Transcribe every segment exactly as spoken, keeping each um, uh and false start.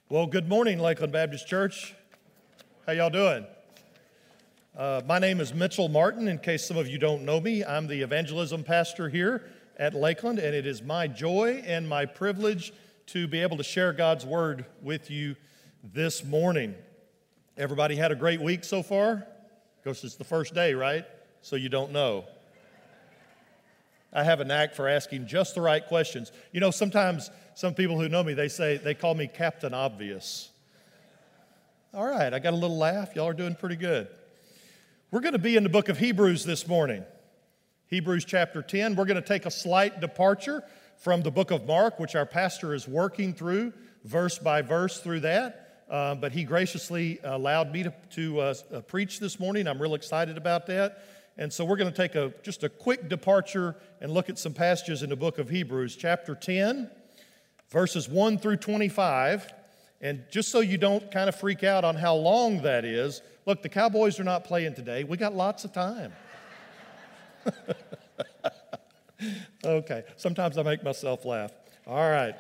Well, good morning, Lakeland Baptist Church. How y'all doing? Uh, my name is Mitchell Martin. In case some of you don't know me, I'm the evangelism pastor here at Lakeland, and it is my joy and my privilege to be able to share God's word with you this morning. Everybody had a great week so far? Of course, it's the first day, right? So you don't know. I have a knack for asking just the right questions. You know, sometimes some people who know me, they say, they call me Captain Obvious. All right, I got a little laugh. Y'all are doing pretty good. We're going to be in the book of Hebrews this morning. Hebrews chapter ten. We're going to take a slight departure from the book of Mark, which our pastor is working through, verse by verse through that. Uh, but he graciously allowed me to, to uh, uh, preach this morning. I'm real excited about that. And so we're going to take a just a quick departure and look at some passages in the book of Hebrews, chapter ten, verses one through twenty-five. And just so you don't kind of freak out on how long that is, look, the Cowboys are not playing today. We got lots of time. Okay, sometimes I make myself laugh. All right.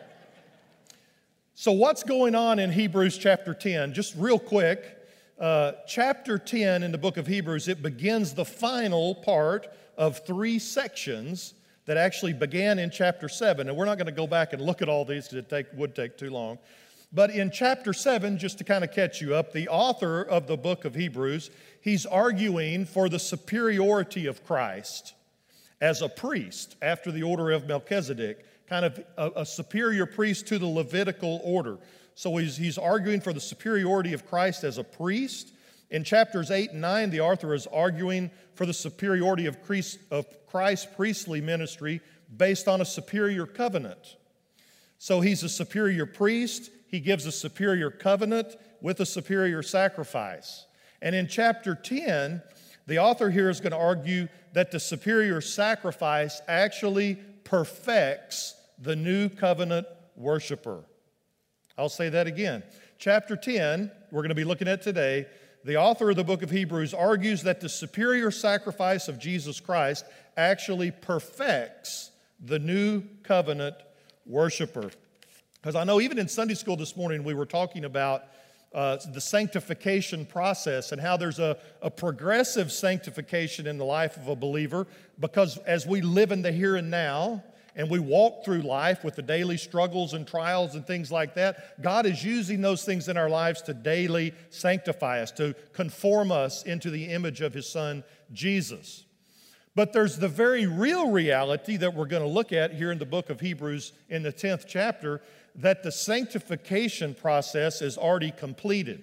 So what's going on in Hebrews chapter ten? Just real quick. Uh, chapter ten in the book of Hebrews, it begins the final part of three sections that actually began in chapter seven. And we're not going to go back and look at all these because it take, would take too long. But in chapter seven, just to kind of catch you up, the author of the book of Hebrews, he's arguing for the superiority of Christ as a priest after the order of Melchizedek, kind of a, a superior priest to the Levitical order. So he's, he's arguing for the superiority of Christ as a priest. In chapters eight and nine, the author is arguing for the superiority of, Christ, of Christ's priestly ministry based on a superior covenant. So he's a superior priest. He gives a superior covenant with a superior sacrifice. And in chapter ten, the author here is going to argue that the superior sacrifice actually perfects the new covenant worshiper. I'll say that again. Chapter ten, we're going to be looking at today, the author of the book of Hebrews argues that the superior sacrifice of Jesus Christ actually perfects the new covenant worshiper. Because I know even in Sunday school this morning, we were talking about uh, the sanctification process and how there's a, a progressive sanctification in the life of a believer, because as we live in the here and now, and we walk through life with the daily struggles and trials and things like that, God is using those things in our lives to daily sanctify us, to conform us into the image of His Son, Jesus. But there's the very real reality that we're going to look at here in the book of Hebrews in the tenth chapter, that the sanctification process is already completed.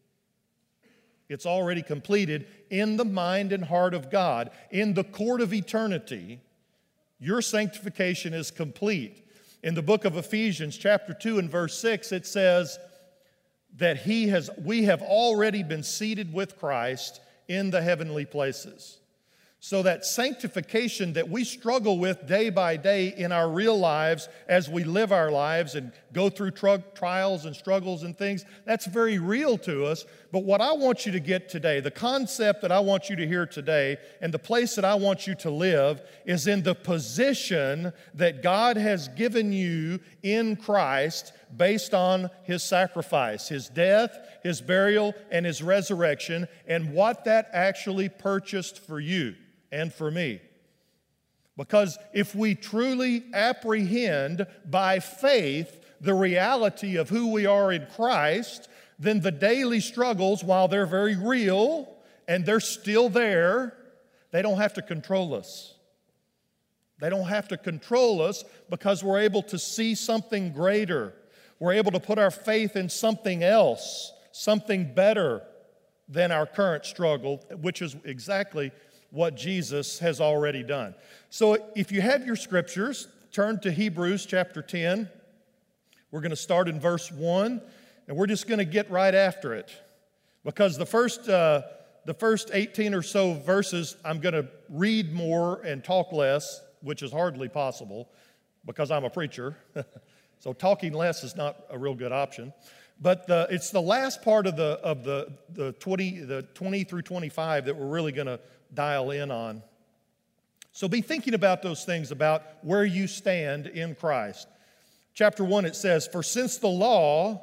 It's already completed in the mind and heart of God, in the court of eternity. Your sanctification is complete. In the book of Ephesians, chapter two and verse six, it says that he has, we have already been seated with Christ in the heavenly places. So that sanctification that we struggle with day by day in our real lives as we live our lives and go through tr- trials and struggles and things, that's very real to us. But what I want you to get today, the concept that I want you to hear today, and the place that I want you to live is in the position that God has given you in Christ based on His sacrifice, His death, His burial, and His resurrection, and what that actually purchased for you and for me. Because if we truly apprehend by faith the reality of who we are in Christ, then the daily struggles, while they're very real and they're still there, they don't have to control us. They don't have to control us because we're able to see something greater. We're able to put our faith in something else, something better than our current struggle, which is exactly what Jesus has already done. So if you have your scriptures, turn to Hebrews chapter ten. We're going to start in verse one, and we're just going to get right after it. Because the first, uh, the first eighteen or so verses, I'm going to read more and talk less, which is hardly possible because I'm a preacher. So talking less is not a real good option. But the, it's the last part of the of the the twenty the twenty through twenty-five that we're really going to dial in on. So be thinking about those things about where you stand in Christ. Chapter one, it says, "For since the law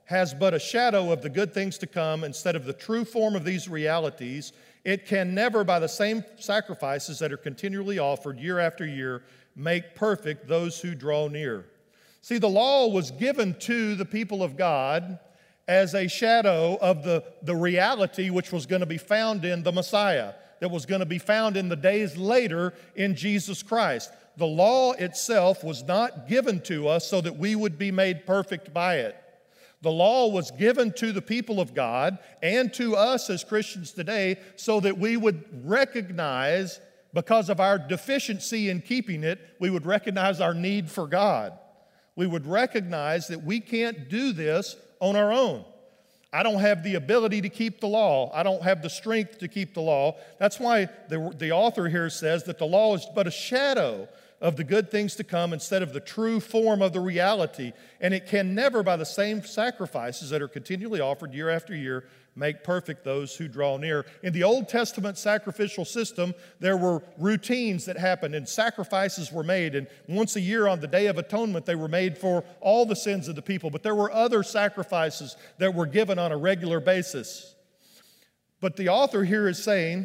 has but a shadow of the good things to come instead of the true form of these realities, it can never, by the same sacrifices that are continually offered year after year, make perfect those who draw near. See, the law was given to the people of God as a shadow of the, the reality which was going to be found in the Messiah, that was going to be found in the days later in Jesus Christ. The law itself was not given to us so that we would be made perfect by it. The law was given to the people of God and to us as Christians today so that we would recognize, because of our deficiency in keeping it, we would recognize our need for God. We would recognize that we can't do this on our own. I don't have the ability to keep the law. I don't have the strength to keep the law. That's why the, the author here says that the law is but a shadow of the good things to come instead of the true form of the reality. And it can never, by the same sacrifices that are continually offered year after year, make perfect those who draw near. In the Old Testament sacrificial system, there were routines that happened and sacrifices were made. And once a year on the Day of Atonement, they were made for all the sins of the people. But there were other sacrifices that were given on a regular basis. But the author here is saying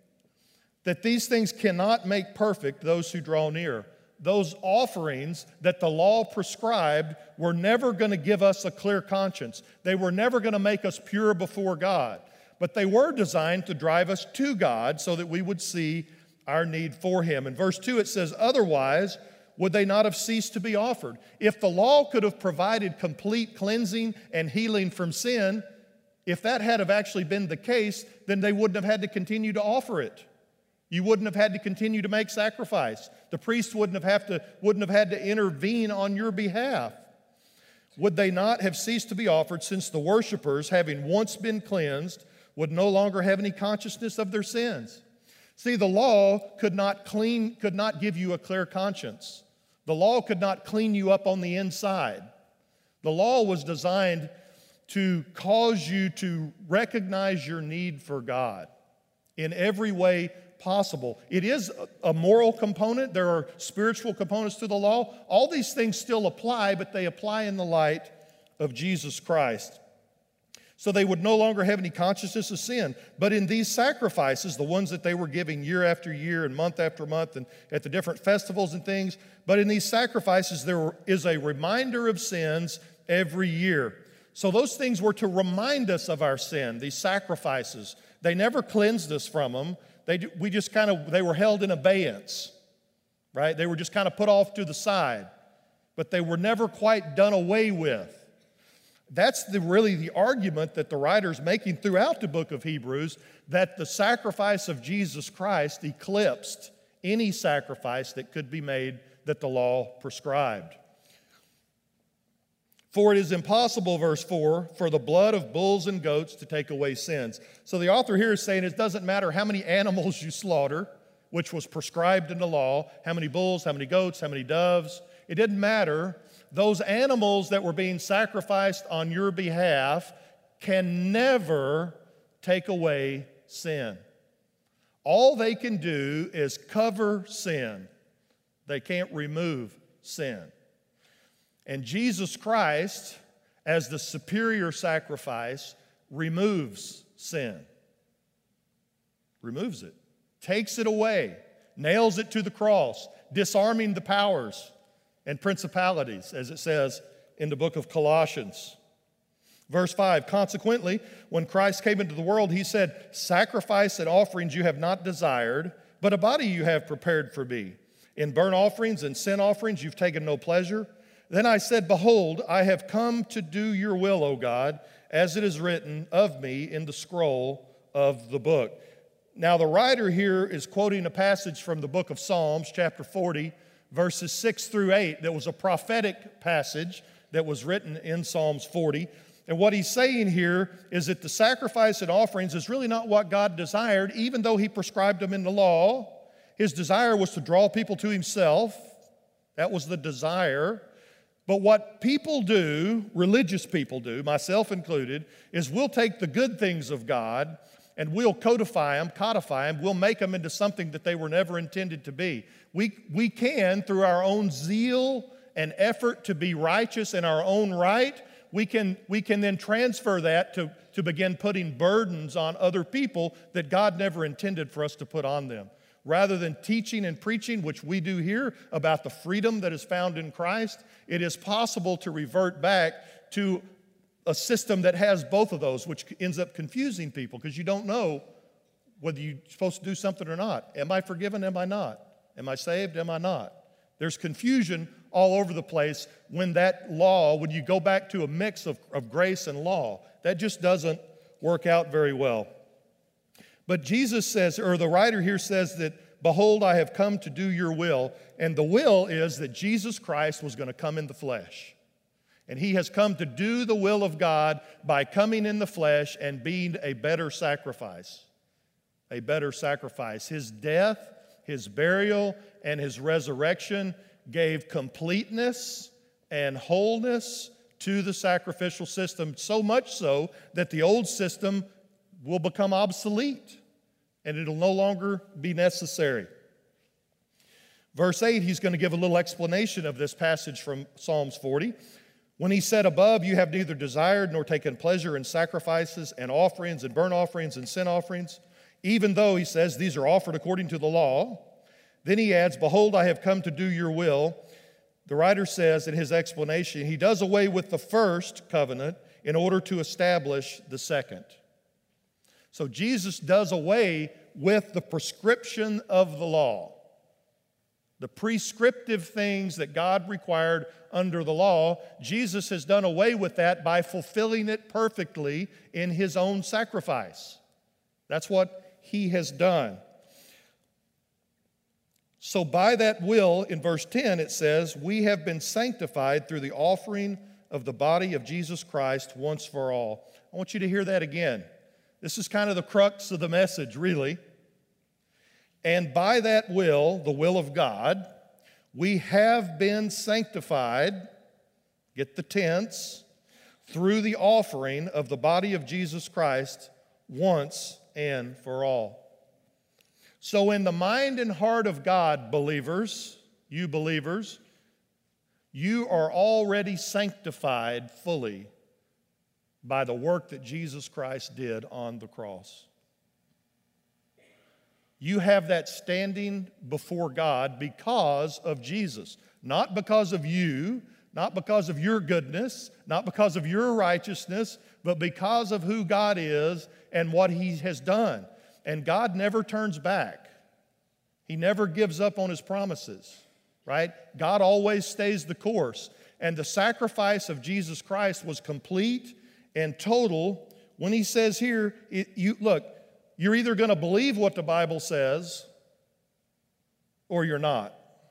that these things cannot make perfect those who draw near. Those offerings that the law prescribed were never going to give us a clear conscience. They were never going to make us pure before God. But they were designed to drive us to God so that we would see our need for Him. In verse two it says, otherwise would they not have ceased to be offered. If the law could have provided complete cleansing and healing from sin, if that had have actually been the case, then they wouldn't have had to continue to offer it. You wouldn't have had to continue to make sacrifice. The priest wouldn't have, have to, wouldn't have had to intervene on your behalf. Would they not have ceased to be offered, since the worshipers, having once been cleansed, would no longer have any consciousness of their sins? See, the law could not clean, could not give you a clear conscience. The law could not clean you up on the inside. The law was designed to cause you to recognize your need for God in every way possible. It is a moral component. There are spiritual components to the law. All these things still apply, but they apply in the light of Jesus Christ. So they would no longer have any consciousness of sin. But in these sacrifices, the ones that they were giving year after year and month after month and at the different festivals and things, but in these sacrifices there is a reminder of sins every year. So those things were to remind us of our sin, these sacrifices. They never cleansed us from them. They, we just kind of, they were held in abeyance, right? They were just kind of put off to the side, but they were never quite done away with. That's the, really the argument that the writer's making throughout the book of Hebrews, that the sacrifice of Jesus Christ eclipsed any sacrifice that could be made that the law prescribed. For it is impossible, verse four, for the blood of bulls and goats to take away sins. So the author here is saying it doesn't matter how many animals you slaughter, which was prescribed in the law, how many bulls, how many goats, how many doves. It didn't matter. Those animals that were being sacrificed on your behalf can never take away sin. All they can do is cover sin. They can't remove sin. And Jesus Christ, as the superior sacrifice, removes sin. Removes it. Takes it away. Nails it to the cross. Disarming the powers and principalities, as it says in the book of Colossians. Verse five, consequently, when Christ came into the world, he said, sacrifice and offerings you have not desired, but a body you have prepared for me. In burnt offerings and sin offerings you've taken no pleasure. Then I said, behold, I have come to do your will, O God, as it is written of me in the scroll of the book. Now the writer here is quoting a passage from the book of Psalms, chapter forty, verses six through eight. That was a prophetic passage that was written in Psalms forty. And what he's saying here is that the sacrifice and offerings is really not what God desired, even though he prescribed them in the law. His desire was to draw people to himself. That was the desire. But what people do, religious people do, myself included, is we'll take the good things of God and we'll codify them, codify them, we'll make them into something that they were never intended to be. We, we can, through our own zeal and effort to be righteous in our own right, we can, we can then transfer that to, to begin putting burdens on other people that God never intended for us to put on them. Rather than teaching and preaching, which we do here, about the freedom that is found in Christ, it is possible to revert back to a system that has both of those, which ends up confusing people because you don't know whether you're supposed to do something or not. Am I forgiven? Am I not? Am I saved? Am I not? There's confusion all over the place when that law, when you go back to a mix of, of grace and law, that just doesn't work out very well. But Jesus says, or the writer here says that, behold, I have come to do your will. And the will is that Jesus Christ was going to come in the flesh. And he has come to do the will of God by coming in the flesh and being a better sacrifice. A better sacrifice. His death, his burial, and his resurrection gave completeness and wholeness to the sacrificial system, so much so that the old system will become obsolete and it'll no longer be necessary. Verse eight, he's going to give a little explanation of this passage from Psalms forty. When he said above, you have neither desired nor taken pleasure in sacrifices and offerings and burnt offerings and sin offerings, even though, he says, these are offered according to the law. Then he adds, behold, I have come to do your will. The writer says in his explanation, he does away with the first covenant in order to establish the second. So Jesus does away with the prescription of the law. The prescriptive things that God required under the law, Jesus has done away with that by fulfilling it perfectly in his own sacrifice. That's what he has done. So by that will, in verse ten, it says, we have been sanctified through the offering of the body of Jesus Christ once for all. I want you to hear that again. This is kind of the crux of the message, really. And by that will, the will of God, we have been sanctified, get the tense, through the offering of the body of Jesus Christ once and for all. So in the mind and heart of God, believers, you believers, you are already sanctified fully by the work that Jesus Christ did on the cross. You have that standing before God because of Jesus, not because of you, not because of your goodness, not because of your righteousness, but because of who God is and what he has done. And God never turns back. He never gives up on his promises, right? God always stays the course. And the sacrifice of Jesus Christ was complete and total. When he says here, it, you look, you're either going to believe what the Bible says or you're not.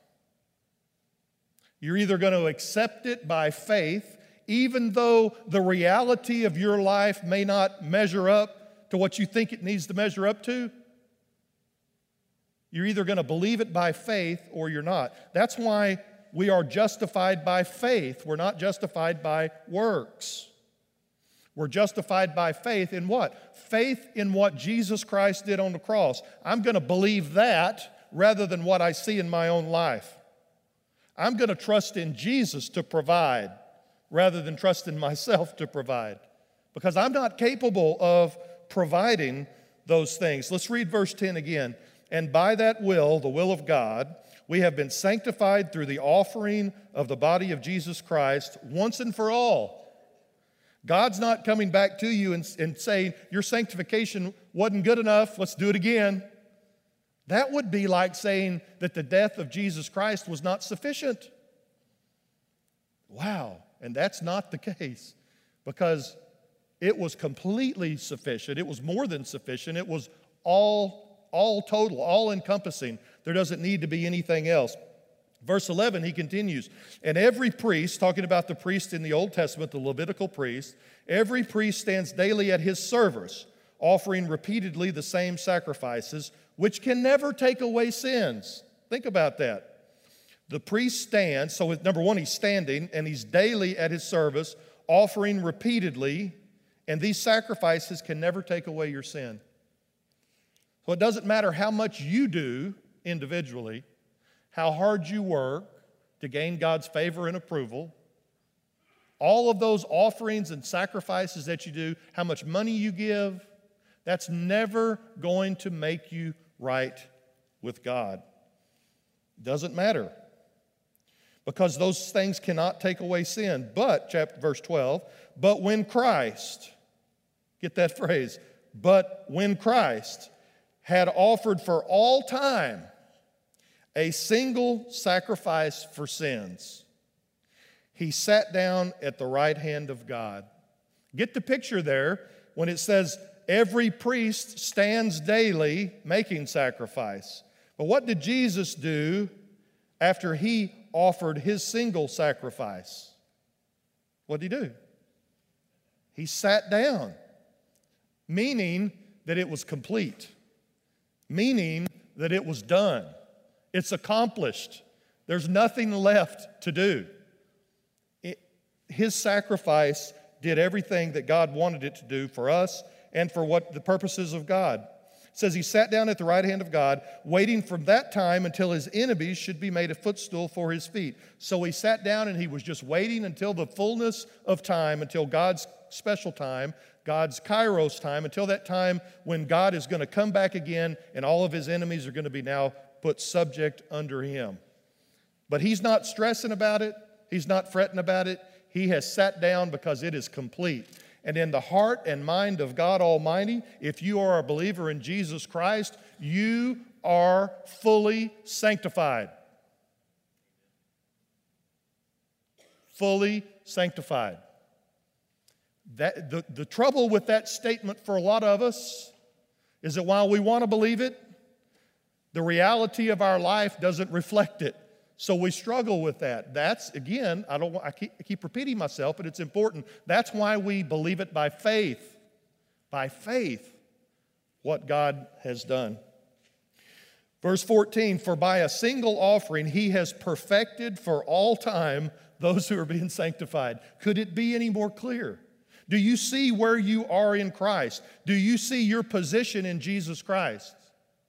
You're either going to accept it by faith, even though the reality of your life may not measure up to what you think it needs to measure up to. You're either going to believe it by faith or you're not. That's why we are justified by faith. We're not justified by works. We're justified by faith in what? Faith in what Jesus Christ did on the cross. I'm going to believe that rather than what I see in my own life. I'm going to trust in Jesus to provide rather than trust in myself to provide, because I'm not capable of providing those things. Let's read verse ten again. And by that will, the will of God, we have been sanctified through the offering of the body of Jesus Christ once and for all. God's not coming back to you and, and saying, your sanctification wasn't good enough, let's do it again. That would be like saying that the death of Jesus Christ was not sufficient. Wow, and that's not the case, because it was completely sufficient. It was more than sufficient. It was all, all total, all encompassing. There doesn't need to be anything else. Verse eleven, he continues, and every priest, talking about the priest in the Old Testament, the Levitical priest, every priest stands daily at his service, offering repeatedly the same sacrifices, which can never take away sins. Think about that. The priest stands, so number one, he's standing, and he's daily at his service, offering repeatedly, and these sacrifices can never take away your sin. So it doesn't matter how much you do individually, how hard you work to gain God's favor and approval, All of those offerings and sacrifices that you do, how much money you give, that's never going to make you right with God. Doesn't matter. Because those things cannot take away sin. But, chapter verse twelve, but when Christ, get that phrase, but when Christ had offered for all time a single sacrifice for sins, he sat down at the right hand of God. Get the picture there when it says every priest stands daily making sacrifice. But what did Jesus do after he offered his single sacrifice? What did he do? He sat down, meaning that it was complete, meaning that it was done. It's accomplished. There's nothing left to do. It, his sacrifice did everything that God wanted it to do for us and for what the purposes of God. It says he sat down at the right hand of God, waiting from that time until his enemies should be made a footstool for his feet. So he sat down and he was just waiting until the fullness of time, until God's special time, God's kairos time, until that time when God is going to come back again and all of his enemies are going to be now put subject under him. But he's not stressing about it. He's not fretting about it. He has sat down because it is complete. And in the heart and mind of God Almighty, if you are a believer in Jesus Christ, you are fully sanctified. Fully sanctified. That, the, the trouble with that statement for a lot of us is that while we want to believe it, the reality of our life doesn't reflect it. So we struggle with that. That's, again, I don't. I keep, I keep repeating myself, but it's important. That's why we believe it by faith. By faith, what God has done. Verse fourteen, for by a single offering he has perfected for all time those who are being sanctified. Could it be any more clear? Do you see where you are in Christ? Do you see your position in Jesus Christ?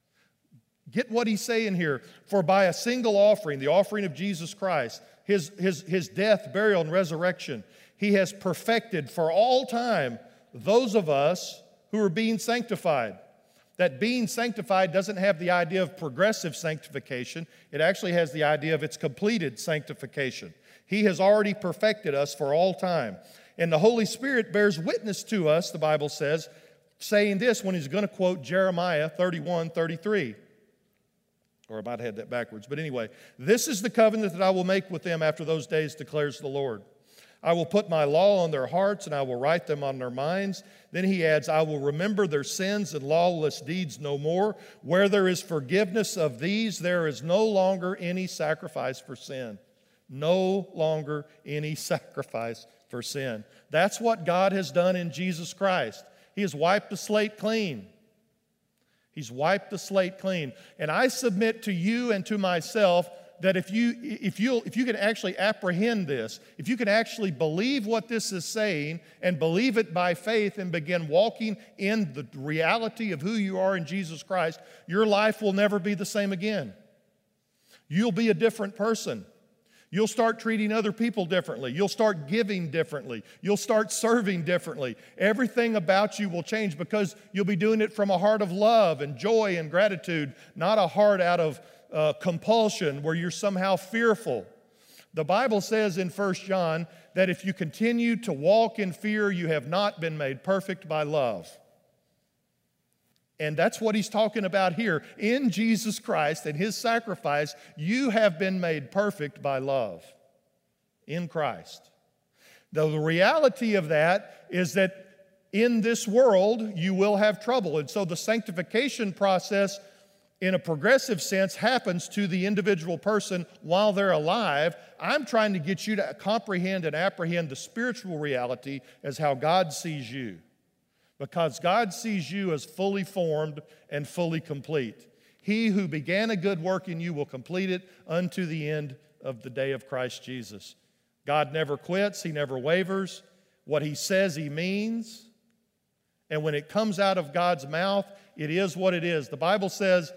Get what he's saying here. For by a single offering, the offering of Jesus Christ, his, his, his death, burial, and resurrection, he has perfected for all time those of us who are being sanctified. That being sanctified doesn't have the idea of progressive sanctification. It actually has the idea of its completed sanctification. He has already perfected us for all time. And the Holy Spirit bears witness to us, the Bible says, saying this when he's going to quote Jeremiah thirty-one thirty-three. Or I might have had that backwards. But anyway, this is the covenant that I will make with them after those days, declares the Lord. I will put my law on their hearts and I will write them on their minds. Then he adds, I will remember their sins and lawless deeds no more. Where there is forgiveness of these, there is no longer any sacrifice for sin. No longer any sacrifice for sin. That's what God has done in Jesus Christ. He has wiped the slate clean. He's wiped the slate clean. And I submit to you and to myself that if you, if you, if you can actually apprehend this, if you can actually believe what this is saying and believe it by faith and begin walking in the reality of who you are in Jesus Christ, your life will never be the same again. You'll be a different person. You'll start treating other people differently. You'll start giving differently. You'll start serving differently. Everything about you will change because you'll be doing it from a heart of love and joy and gratitude, not a heart out of uh, compulsion where you're somehow fearful. The Bible says in First John that if you continue to walk in fear, you have not been made perfect by love. And that's what he's talking about here. In Jesus Christ and his sacrifice, you have been made perfect by love in Christ. Though the reality of that is that in this world, you will have trouble. And so the sanctification process, in a progressive sense, happens to the individual person while they're alive. I'm trying to get you to comprehend and apprehend the spiritual reality as how God sees you. Because God sees you as fully formed and fully complete. He who began a good work in you will complete it unto the end of the day of Christ Jesus. God never quits. He never wavers. What he says, he means. And when it comes out of God's mouth, it is what it is. The Bible says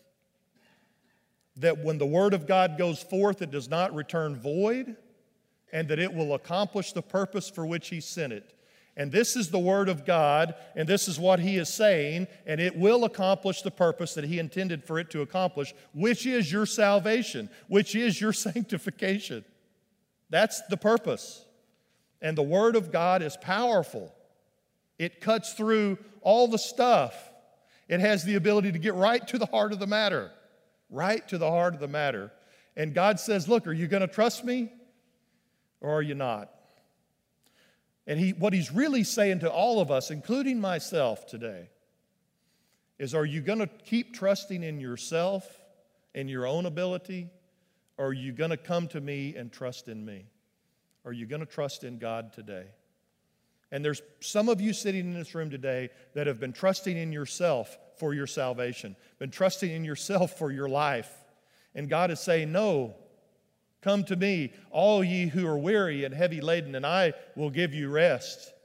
that when the word of God goes forth, it does not return void. and that it will accomplish the purpose for which he sent it. And this is the word of God, and this is what he is saying, and it will accomplish the purpose that he intended for it to accomplish, which is your salvation, which is your sanctification. That's the purpose. And the word of God is powerful. It cuts through all the stuff. It has the ability to get right to the heart of the matter, right to the heart of the matter. And God says, look, are you going to trust me or are you not? And he, what he's really saying to all of us, including myself today, is are you going to keep trusting in yourself and your own ability, or are you going to come to me and trust in me? Are you going to trust in God today? And there's some of you sitting in this room today that have been trusting in yourself for your salvation, been trusting in yourself for your life. And God is saying, no, come to me, all ye who are weary and heavy laden, and I will give you rest.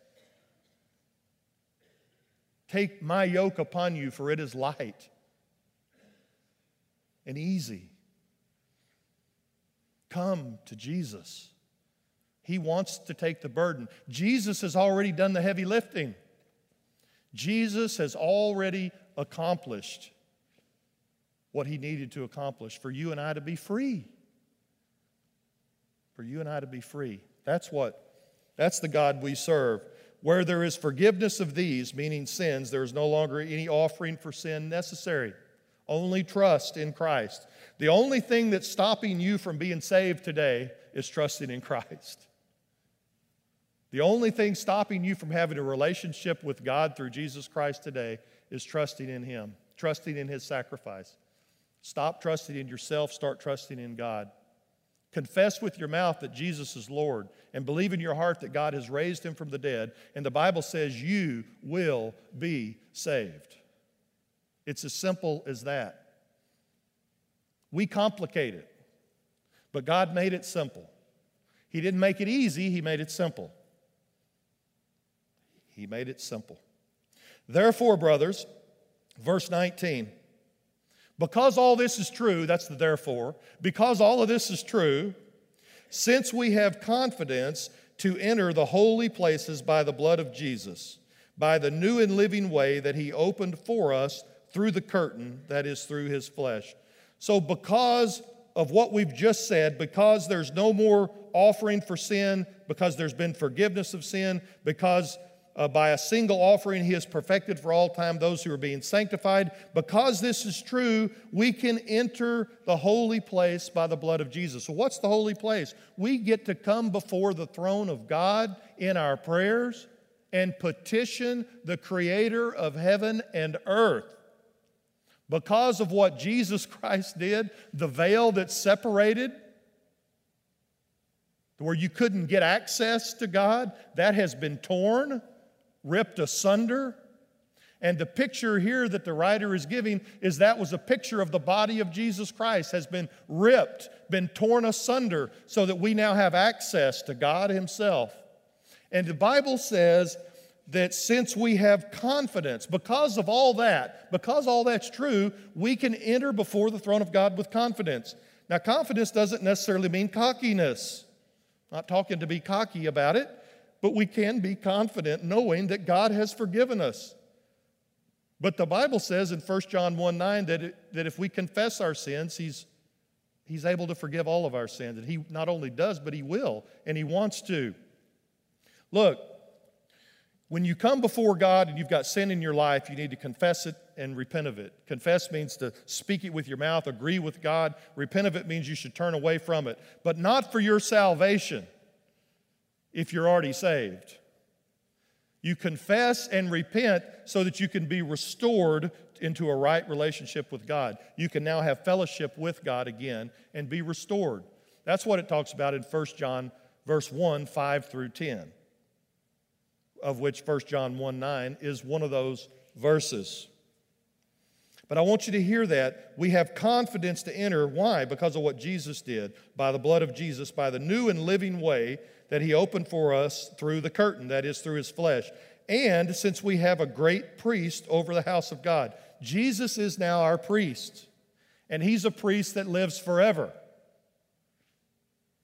Take my yoke upon you, for it is light and easy. Come to Jesus. He wants to take the burden. Jesus has already done the heavy lifting. Jesus has already accomplished what he needed to accomplish for you and I to be free. For you and I to be free. That's what, that's the God we serve. Where there is forgiveness of these, meaning sins, there is no longer any offering for sin necessary. Only trust in Christ. The only thing that's stopping you from being saved today is trusting in Christ. The only thing stopping you from having a relationship with God through Jesus Christ today is trusting in him, trusting in his sacrifice. Stop trusting in yourself, start trusting in God. Confess with your mouth that Jesus is Lord and believe in your heart that God has raised him from the dead. And the Bible says you will be saved. It's as simple as that. We complicate it, but God made it simple. He didn't make it easy, he made it simple. He made it simple. Therefore, brothers, verse nineteen, because all this is true, that's the therefore, because all of this is true, since we have confidence to enter the holy places by the blood of Jesus, by the new and living way that he opened for us through the curtain, that is through his flesh. So because of what we've just said, because there's no more offering for sin, because there's been forgiveness of sin, because Uh, by a single offering, he has perfected for all time those who are being sanctified. Because this is true, we can enter the holy place by the blood of Jesus. So what's the holy place? We get to come before the throne of God in our prayers and petition the Creator of heaven and earth. Because of what Jesus Christ did, the veil that separated, where you couldn't get access to God, that has been torn, ripped asunder. And the picture here that the writer is giving is that was a picture of the body of Jesus Christ has been ripped, been torn asunder, so that we now have access to God himself. And the Bible says that since we have confidence, because of all that, because all that's true, we can enter before the throne of God with confidence. Now, confidence doesn't necessarily mean cockiness. I'm not talking to be cocky about it, but we can be confident knowing that God has forgiven us. But the Bible says in First John one nine that, it, that if we confess our sins, he's, he's able to forgive all of our sins. And he not only does, but he will, and he wants to. Look, when you come before God and you've got sin in your life, you need to confess it and repent of it. Confess means to speak it with your mouth, agree with God. Repent of it means you should turn away from it, but not for your salvation. If you're already saved, you confess and repent so that you can be restored into a right relationship with God. You can now have fellowship with God again and be restored. That's what it talks about in First John verse one, five through ten, of which First John one nine is one of those verses. But I want you to hear that we have confidence to enter. Why? Because of what Jesus did, by the blood of Jesus, by the new and living way that he opened for us through the curtain, that is, through his flesh. And since we have a great priest over the house of God, Jesus is now our priest, and he's a priest that lives forever.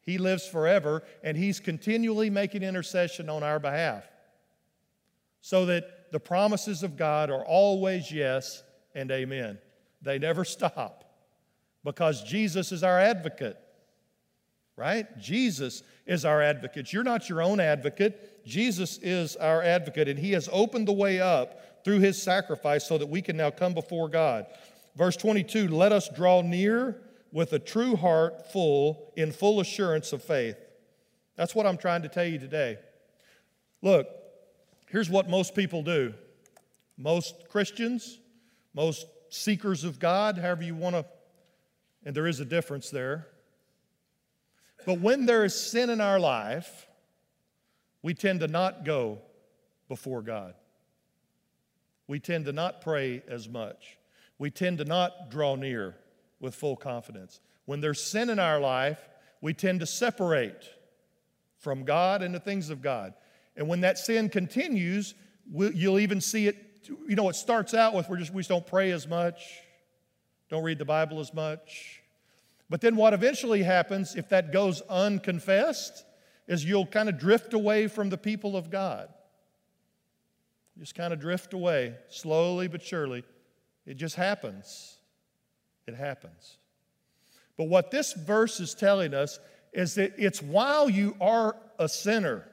He lives forever, and He's continually making intercession on our behalf so that the promises of God are always yes and amen. They never stop because Jesus is our advocate, right? Jesus is our advocate. You're not your own advocate. Jesus is our advocate, and He has opened the way up through His sacrifice so that we can now come before God. Verse twenty-two, let us draw near with a true heart full, in full assurance of faith. That's what I'm trying to tell you today. Look, here's what most people do. Most Christians, most seekers of God, however you want to, and there is a difference there. But when there is sin in our life, we tend to not go before God. We tend to not pray as much. We tend to not draw near with full confidence. When there's sin in our life, we tend to separate from God and the things of God. And when that sin continues, we'll, you'll even see it, you know, it starts out with we're just, we just don't pray as much, don't read the Bible as much. But then what eventually happens, if that goes unconfessed, is you'll kind of drift away from the people of God. Just kind of drift away, slowly but surely. It just happens. It happens. But what this verse is telling us is that it's while you are a sinner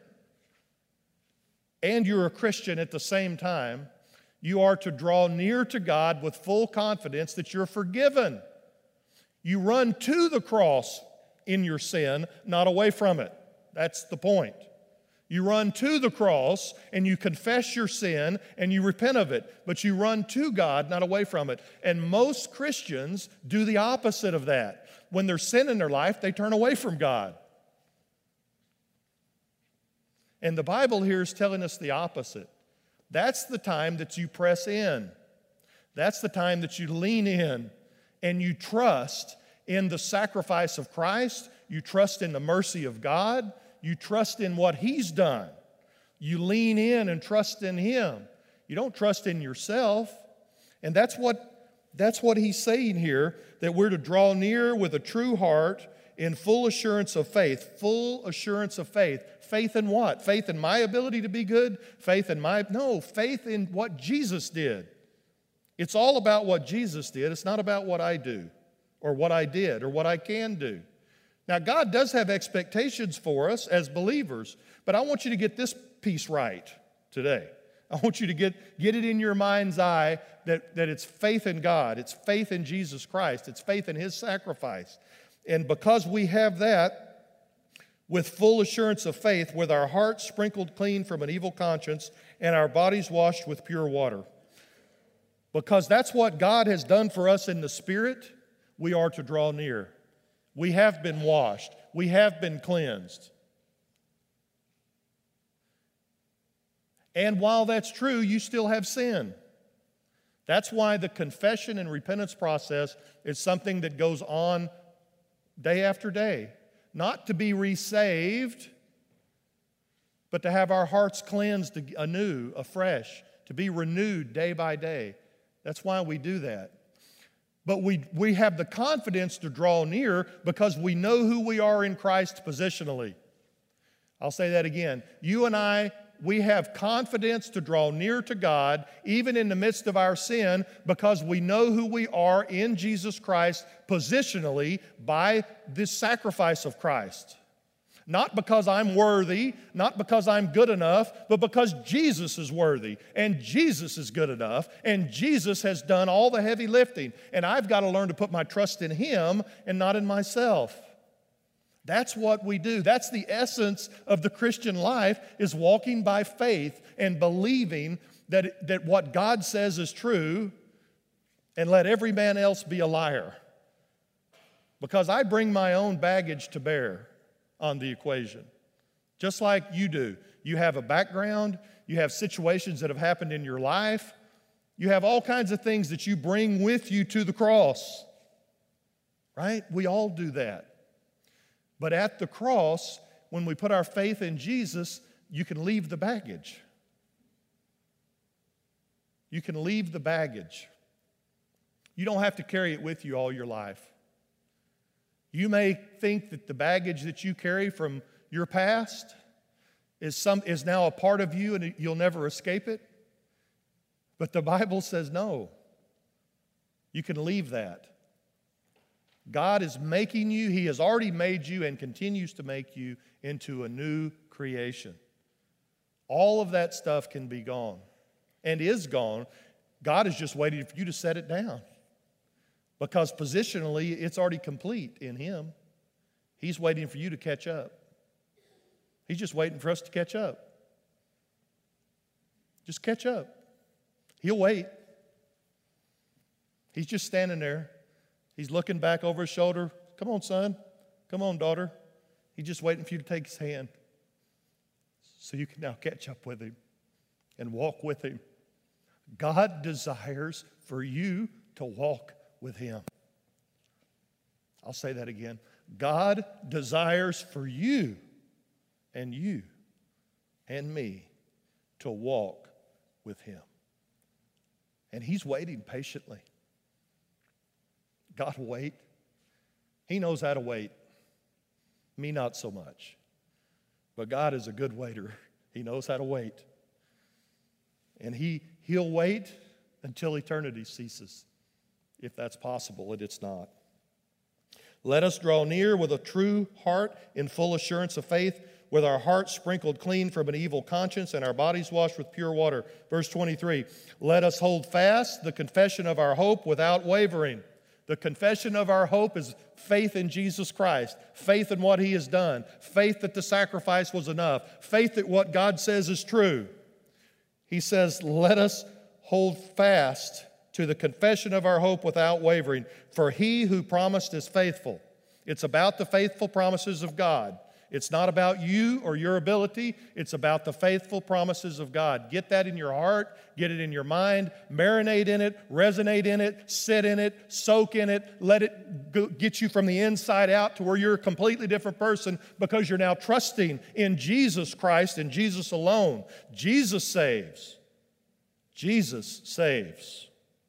and you're a Christian at the same time, you are to draw near to God with full confidence that you're forgiven. You run to the cross in your sin, not away from it. That's the point. You run to the cross and you confess your sin and you repent of it, but you run to God, not away from it. And most Christians do the opposite of that. When there's sin in their life, they turn away from God. And the Bible here is telling us the opposite. That's the time that you press in. That's the time that you lean in and you trust in the sacrifice of Christ. You trust in the mercy of God. You trust in what He's done. You lean in and trust in Him. You don't trust in yourself. And that's what, that's what he's saying here, that we're to draw near with a true heart in full assurance of faith. Full assurance of faith. Faith in what? Faith in my ability to be good? Faith in my... No, faith in what Jesus did. It's all about what Jesus did. It's not about what I do or what I did or what I can do. Now, God does have expectations for us as believers, but I want you to get this piece right today. I want you to get, get it in your mind's eye that, that it's faith in God. It's faith in Jesus Christ. It's faith in His sacrifice. And because we have that, with full assurance of faith, with our hearts sprinkled clean from an evil conscience and our bodies washed with pure water. Because that's what God has done for us in the Spirit, we are to draw near. We have been washed. We have been cleansed. And while that's true, you still have sin. That's why the confession and repentance process is something that goes on day after day. Not to be resaved, but to have our hearts cleansed anew, afresh, to be renewed day by day. That's why we do that. But we, we have the confidence to draw near because we know who we are in Christ positionally. I'll say that again. You and I, we have confidence to draw near to God even in the midst of our sin because we know who we are in Jesus Christ positionally by this sacrifice of Christ. Not because I'm worthy, not because I'm good enough, but because Jesus is worthy and Jesus is good enough and Jesus has done all the heavy lifting. And I've got to learn to put my trust in Him and not in myself. That's what we do. That's the essence of the Christian life, is walking by faith and believing that, that what God says is true, and let every man else be a liar. Because I bring my own baggage to bear on the equation, just like you do. You have a background, you have situations that have happened in your life, you have all kinds of things that you bring with you to the cross, right? We all do that. But at the cross, when we put our faith in Jesus, you can leave the baggage. You can leave the baggage. You don't have to carry it with you all your life. You may think that the baggage that you carry from your past is, some, is now a part of you and you'll never escape it. But the Bible says no. You can leave that. God is making you, He has already made you and continues to make you into a new creation. All of that stuff can be gone and is gone. God is just waiting for you to set it down. Because positionally, it's already complete in Him. He's waiting for you to catch up. He's just waiting for us to catch up. Just catch up. He'll wait. He's just standing there. He's looking back over his shoulder. Come on, son. Come on, daughter. He's just waiting for you to take his hand so you can now catch up with him and walk with him. God desires for you to walk with him. I'll say that again. God desires for you and you and me to walk with him. And he's waiting patiently. God will wait. He knows how to wait. Me, not so much. But God is a good waiter. He knows how to wait. And he, he'll wait until eternity ceases, if that's possible, and it's not. Let us draw near with a true heart in full assurance of faith, with our hearts sprinkled clean from an evil conscience and our bodies washed with pure water. Verse twenty-three, let us hold fast the confession of our hope without wavering. The confession of our hope is faith in Jesus Christ, faith in what he has done, faith that the sacrifice was enough, faith that what God says is true. He says, let us hold fast to the confession of our hope without wavering, for he who promised is faithful. It's about the faithful promises of God. It's not about you or your ability. It's about the faithful promises of God. Get that in your heart. Get it in your mind. Marinate in it. Resonate in it. Sit in it. Soak in it. Let it go, get you from the inside out to where you're a completely different person because you're now trusting in Jesus Christ and Jesus alone. Jesus saves. Jesus saves.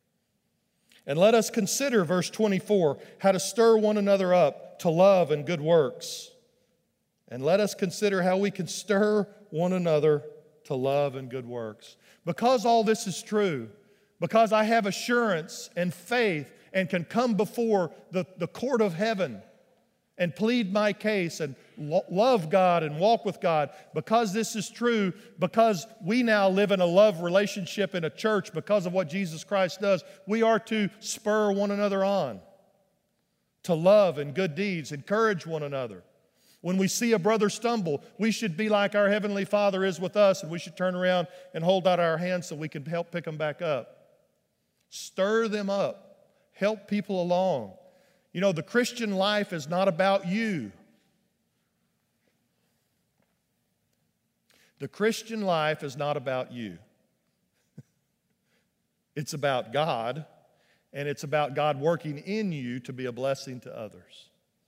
And let us consider, verse twenty-four, how to stir one another up to love and good works. And let us consider how we can stir one another to love and good works. Because all this is true, because I have assurance and faith and can come before the, the court of heaven and plead my case and lo- love God and walk with God, because this is true, because we now live in a love relationship in a church because of what Jesus Christ does, we are to spur one another on to love and good deeds, encourage one another. When we see a brother stumble, we should be like our Heavenly Father is with us, and we should turn around and hold out our hands so we can help pick them back up. Stir them up. Help people along. You know, the Christian life is not about you. The Christian life is not about you. It's about God, and it's about God working in you to be a blessing to others.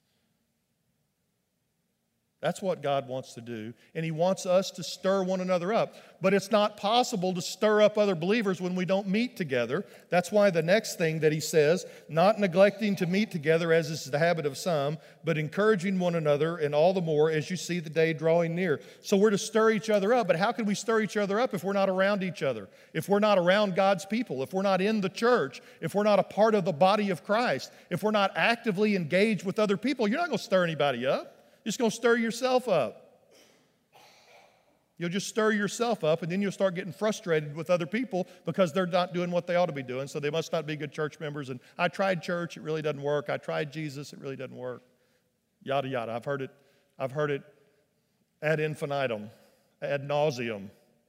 That's what God wants to do, and he wants us to stir one another up. But it's not possible to stir up other believers when we don't meet together. That's why the next thing that he says, not neglecting to meet together as is the habit of some, but encouraging one another, and all the more as you see the day drawing near. So we're to stir each other up, but how can we stir each other up if we're not around each other? If we're not around God's people, if we're not in the church, if we're not a part of the body of Christ, if we're not actively engaged with other people, you're not going to stir anybody up. You're just going to stir yourself up. You'll just stir yourself up, and then you'll start getting frustrated with other people because they're not doing what they ought to be doing, so they must not be good church members. And I tried church, it really doesn't work. I tried Jesus, it really doesn't work. Yada, yada. I've heard it, I've heard it ad infinitum, ad nauseum.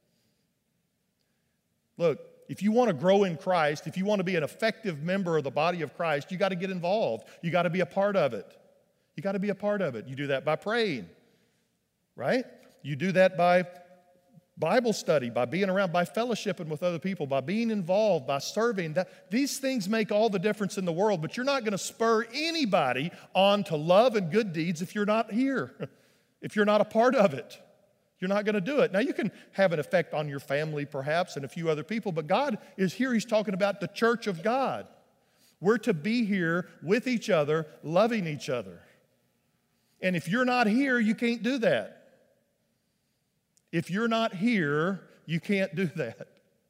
Look, if you want to grow in Christ, if you want to be an effective member of the body of Christ, you got to get involved. You got to be a part of it. You got to be a part of it. You do that by praying, right? You do that by Bible study, by being around, by fellowshipping with other people, by being involved, by serving. That, these things make all the difference in the world, but you're not going to spur anybody on to love and good deeds if you're not here, if you're not a part of it. You're not going to do it. Now, you can have an effect on your family, perhaps, and a few other people, but God is here. He's talking about the church of God. We're to be here with each other, loving each other. And if you're not here, you can't do that. If you're not here, you can't do that.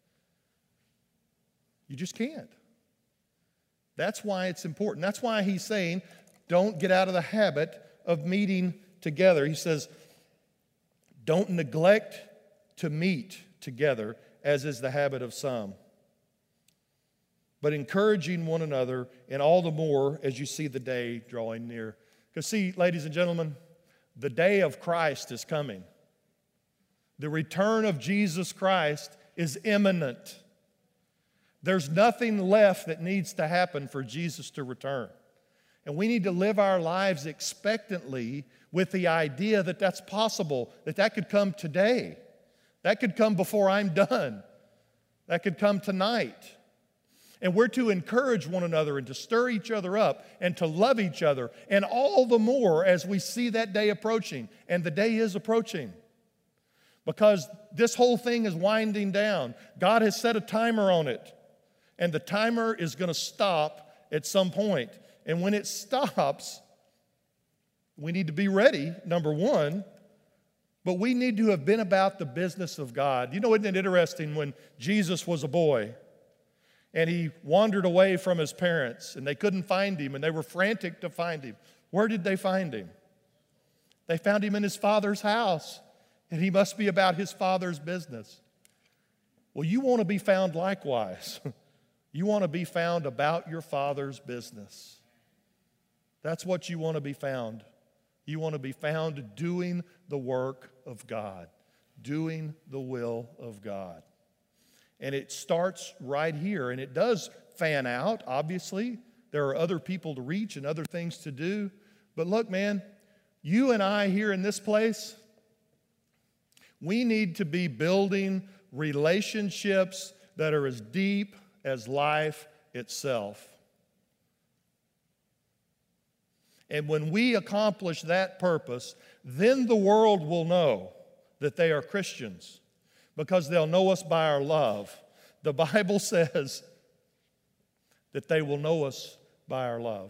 You just can't. That's why it's important. That's why he's saying, don't get out of the habit of meeting together. He says, don't neglect to meet together, as is the habit of some, but encouraging one another, and all the more as you see the day drawing near. Because see, ladies and gentlemen, the day of Christ is coming. The return of Jesus Christ is imminent. There's nothing left that needs to happen for Jesus to return. And we need to live our lives expectantly with the idea that that's possible, that that could come today. That could come before I'm done. That could come tonight. And we're to encourage one another and to stir each other up and to love each other, and all the more as we see that day approaching. And the day is approaching. Because this whole thing is winding down. God has set a timer on it. And the timer is going to stop at some point. And when it stops, we need to be ready, number one. But we need to have been about the business of God. You know, isn't it interesting when Jesus was a boy and he wandered away from his parents and they couldn't find him and they were frantic to find him? Where did they find him? They found him in his father's house, and he must be about his father's business. Well, you want to be found likewise. You want to be found about your father's business. That's what you want to be found. You want to be found doing the work of God, doing the will of God. And it starts right here, and it does fan out, obviously. There are other people to reach and other things to do. But look, man, you and I here in this place, we need to be building relationships that are as deep as life itself. And when we accomplish that purpose, then the world will know that they are Christians, because they'll know us by our love. The Bible says that they will know us by our love.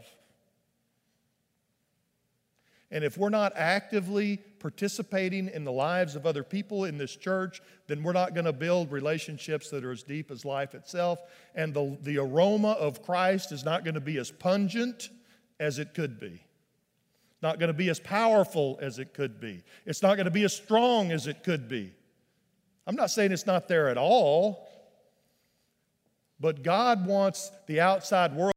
And if we're not actively participating in the lives of other people in this church, then we're not going to build relationships that are as deep as life itself. And the, the aroma of Christ is not going to be as pungent as it could be. Not going to be as powerful as it could be. It's not going to be as strong as it could be. I'm not saying it's not there at all, but God wants the outside world